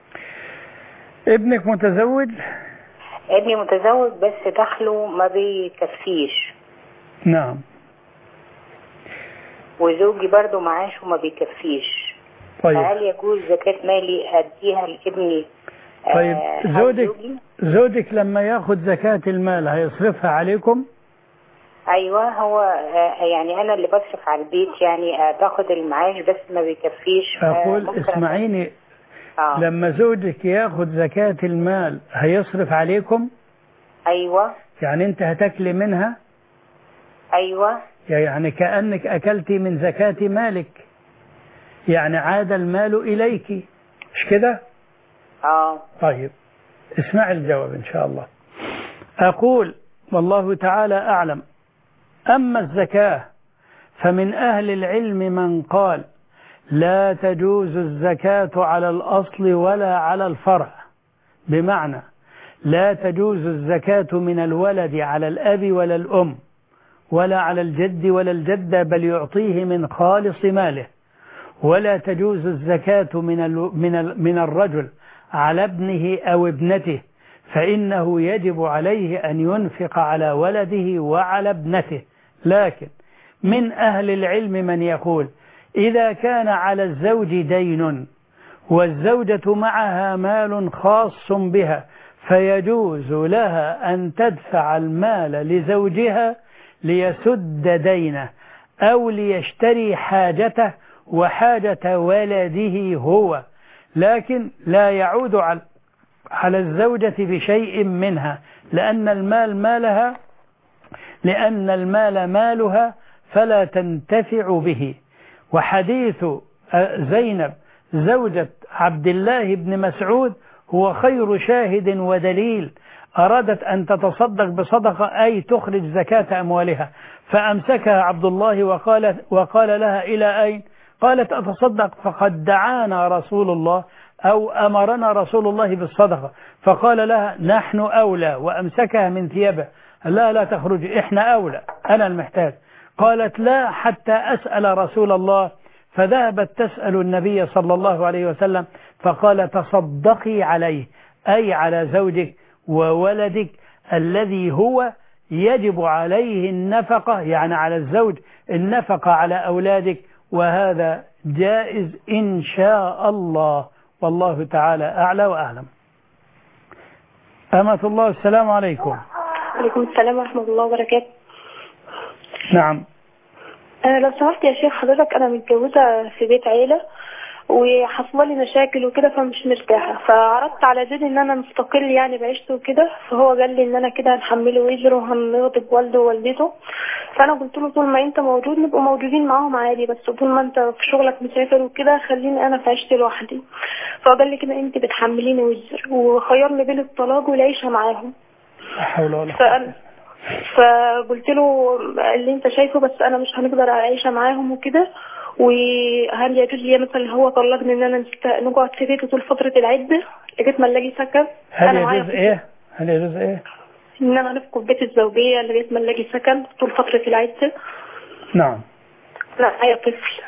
ابنك متزوج؟ ابني متزوج بس دخله ما بيكفيش. نعم. وزوجي برضو معاشه ما بيكفيش. طيب. هل يجوز زكاة مالي أديها لابني؟ طيب. آه زوجك زوجك لما ياخد زكاة المال هيصرفها عليكم؟ ايوه، هو آه يعني انا اللي بصرف على البيت، يعني آه باخد المعاش بس ما بيكفيش. اقول آه اسمعيني، آه. لما زوجك ياخد زكاة المال هيصرف عليكم؟ ايوه. يعني انت هتاكلي منها؟ ايوه. يعني كأنك اكلتي من زكاة مالك، يعني عاد المال اليك، مش كده؟ اه. طيب، اسمع الجواب ان شاء الله. اقول والله تعالى اعلم. أما الزكاة فمن أهل العلم من قال لا تجوز الزكاة على الأصل ولا على الفرع، بمعنى لا تجوز الزكاة من الولد على الأب ولا الأم ولا على الجد ولا الجدة، بل يعطيه من خالص ماله. ولا تجوز الزكاة من من من الرجل على ابنه أو ابنته، فإنه يجب عليه أن ينفق على ولده وعلى ابنته. لكن من أهل العلم من يقول إذا كان على الزوج دين والزوجة معها مال خاص بها فيجوز لها أن تدفع المال لزوجها ليسد دينه أو ليشتري حاجته وحاجة ولده هو، لكن لا يعود على الزوجة بشيء منها، لأن المال مالها لأن المال مالها فلا تنتفع به. وحديث زينب زوجة عبد الله بن مسعود هو خير شاهد ودليل. أرادت أن تتصدق بصدقة أي تخرج زكاة أموالها، فأمسكها عبد الله وقال, وقال لها إلى أين؟ قالت أتصدق، فقد دعانا رسول الله أو أمرنا رسول الله بالصدقة، فقال لها نحن أولى، وأمسكها من ثيابه، لا لا تخرج، إحنا أولى، أنا المحتاج. قالت لا حتى أسأل رسول الله، فذهبت تسأل النبي صلى الله عليه وسلم، فقال تصدقي عليه، أي على زوجك وولدك الذي هو يجب عليه النفقة، يعني على الزوج النفقة على أولادك، وهذا جائز إن شاء الله، والله تعالى أعلى وأعلم. أمة الله، السلام عليكم. عليكم السلام ورحمة الله وبركاته. نعم. أنا لو سمحت يا شيخ، حضرتك أنا متجوزة في بيت عيلة، وحصل لي مشاكل وكده فمش مرتاحة، فعرضت على زيد ان انا مستقل يعني بعيشته وكده، فهو قال لي ان انا كده هنحمله وزر وهنغضب والده ووالدته. فانا قلت له طول ما انت موجود نبقى موجودين معاهم عادي، بس طول ما انت في شغلك مسافر وكده خليني انا في عيشتي لوحدي. فهو قال لي كده انت بتحمليني وزر، وخيرني بين الطلاق والعيشة معاهم. لا حول ولا قوة. فأنا فقلت له اللي انت شايفه، بس انا مش هنقدر اعيش معاهم وكده. وهل يجوز لي مثلا هو طلقني ان انا نست- نقعد في بيته طول فترة العدة لغاية ما نلاقي سكن؟ هل انا معايا يجوز ايه؟ هل يجوز ايه؟ ان انا نفقد بيت الزوجية لغاية ما نلاقي سكن طول فترة العدة. نعم. لا معايا طفل.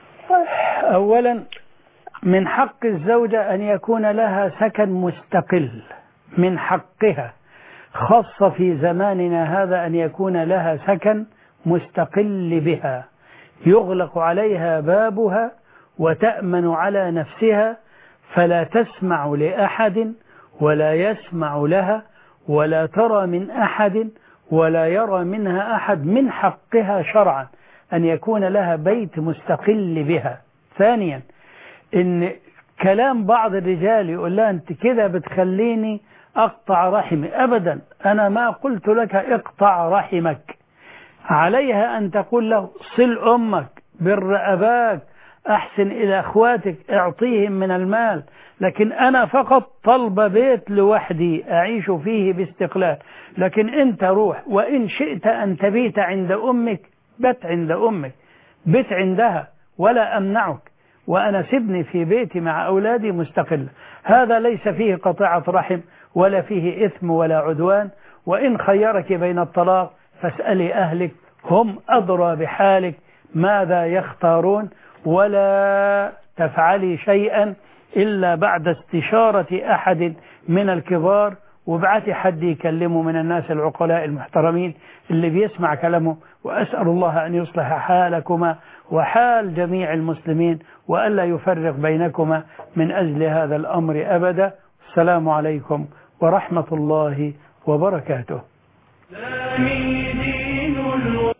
اولا من حق الزوجة ان يكون لها سكن مستقل، من حقها خاصة في زماننا هذا أن يكون لها سكن مستقل بها، يغلق عليها بابها وتأمن على نفسها، فلا تسمع لأحد ولا يسمع لها ولا ترى من أحد ولا يرى منها أحد. من حقها شرعا أن يكون لها بيت مستقل بها. ثانيا إن كلام بعض الرجال يقول لها أنت كده بتخليني أقطع رحمي، أبدا، أنا ما قلت لك اقطع رحمك. عليها أن تقول له صل أمك، بر أباك، أحسن إلى أخواتك، اعطيهم من المال، لكن أنا فقط طلب بيت لوحدي أعيش فيه باستقلال. لكن أنت روح، وإن شئت أن تبيت عند أمك بت عند أمك، بت عندها ولا أمنعك، وأنا سبني في بيتي مع أولادي مستقل. هذا ليس فيه قطيعة رحم ولا فيه إثم ولا عدوان. وإن خيرك بين الطلاق فاسألي أهلك، هم أدرى بحالك ماذا يختارون، ولا تفعلي شيئا إلا بعد استشارة أحد من الكبار، وابعتي حد يكلمه من الناس العقلاء المحترمين اللي بيسمع كلامه. وأسأل الله أن يصلح حالكما وحال جميع المسلمين، وألا يفرق بينكما من أجل هذا الأمر أبدا. السلام عليكم ورحمة الله وبركاته.